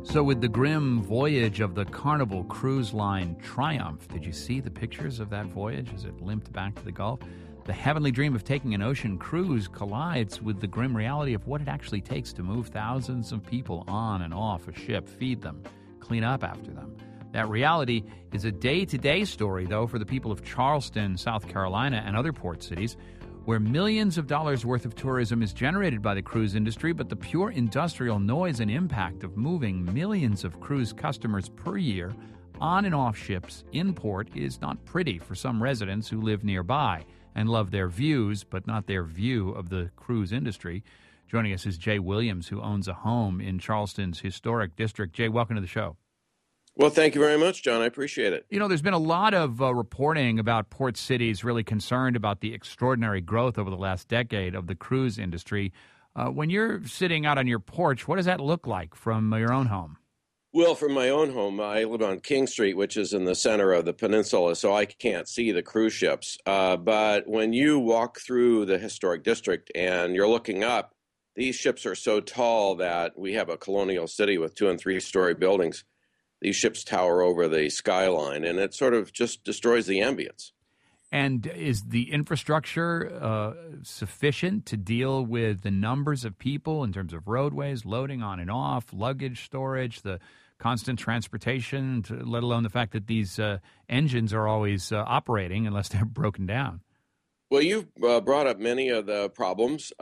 So with the grim voyage of the Carnival Cruise Line Triumph, did you see the pictures of that voyage as it limped back to the Gulf? The heavenly dream of taking an ocean cruise collides with the grim reality of what it actually takes to move thousands of people on and off a ship, feed them, clean up after them. That reality is a day-to-day story, though, for the people of Charleston, South Carolina, and other port cities, where millions of dollars worth of tourism is generated by the cruise industry, but the pure industrial noise and impact of moving millions of cruise customers per year on and off ships in port is not pretty for some residents who live nearby and love their views, but not their view of the cruise industry. Joining us is Jay Williams, who owns a home in Charleston's historic district. Jay, welcome to the show. Well, thank you very much, John. I appreciate it. You know, there's been a lot of reporting about port cities really concerned about the extraordinary growth over the last decade of the cruise industry. When you're sitting out on your porch, what does that look like from your own home? Well, from my own home, I live on King Street, which is in the center of the peninsula, so I can't see the cruise ships. But when you walk through the historic district and you're looking up, these ships are so tall that we have a colonial city with 2- and 3-story buildings. These ships tower over the skyline, and it sort of just destroys the ambience. And is the infrastructure sufficient to deal with the numbers of people in terms of roadways, loading on and off, luggage storage, the constant transportation, let alone the fact that these engines are always operating unless they're broken down? Well, you've brought up many of the problems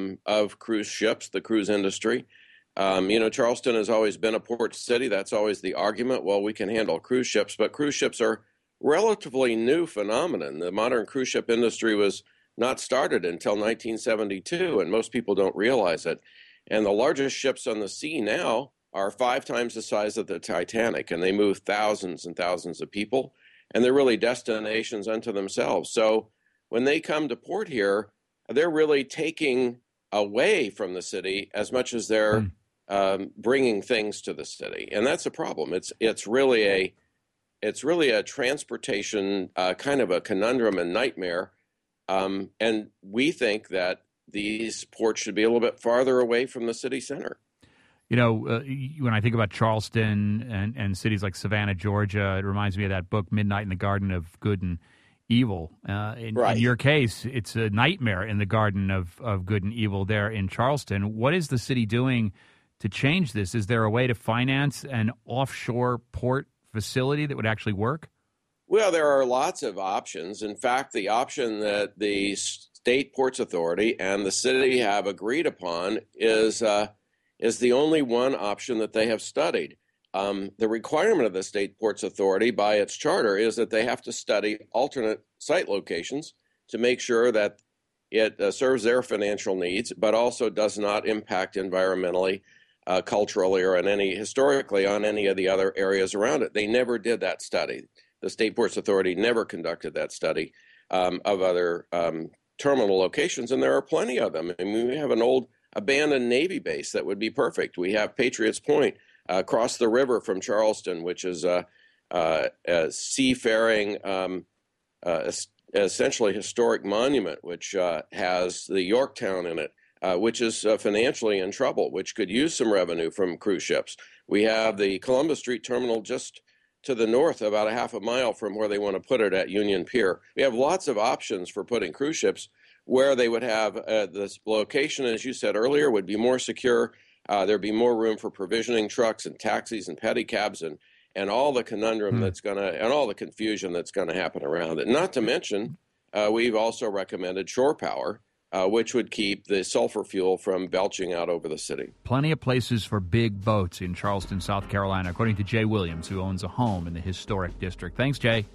of cruise ships, the cruise industry. Charleston has always been a port city. That's always the argument. Well, we can handle cruise ships, but cruise ships are relatively new phenomenon. The modern cruise ship industry was not started until 1972, and most people don't realize it. And the largest ships on the sea now are 5 times the size of the Titanic, and they move thousands and thousands of people, and they're really destinations unto themselves. So when they come to port here, they're really taking away from the city as much as they're bringing things to the city, and that's a problem. It's really a transportation kind of a conundrum and nightmare, and we think that these ports should be a little bit farther away from the city center. You know, when I think about Charleston and cities like Savannah, Georgia, it reminds me of that book, Midnight in the Garden of Good and Evil. In your case, it's a nightmare in the Garden of Good and Evil there in Charleston. What is the city doing to change this? Is there a way to finance an offshore port facility that would actually work? Well, there are lots of options. In fact, the option that the State Ports Authority and the city have agreed upon is the only one option that they have studied. The requirement of the State Ports Authority by its charter is that they have to study alternate site locations to make sure that it serves their financial needs, but also does not impact environmentally, culturally, or historically on any of the other areas around it. They never did that study. The State Ports Authority never conducted that study of other terminal locations, and there are plenty of them. I mean, we have an old abandoned Navy base that would be perfect. We have Patriots Point across the river from Charleston, which is a seafaring, essentially historic monument, which has the Yorktown in it, which is financially in trouble, which could use some revenue from cruise ships. We have the Columbus Street Terminal just to the north, about a half a mile from where they want to put it at Union Pier. We have lots of options for putting cruise ships where they would have this location, as you said earlier, would be more secure. There'd be more room for provisioning trucks and taxis and pedicabs and all the conundrum and all the confusion that's going to happen around it. Not to mention, we've also recommended shore power, which would keep the sulfur fuel from belching out over the city. Plenty of places for big boats in Charleston, South Carolina, according to Jay Williams, who owns a home in the historic district. Thanks, Jay.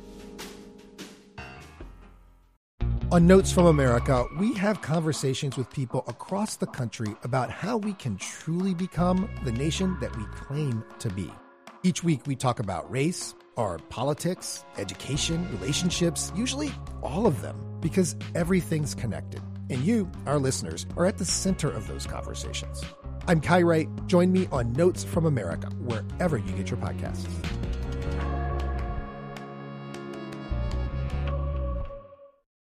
On Notes from America, we have conversations with people across the country about how we can truly become the nation that we claim to be. Each week, we talk about race, our politics, education, relationships, usually all of them, because everything's connected. And you, our listeners, are at the center of those conversations. I'm Kai Wright. Join me on Notes from America, wherever you get your podcasts.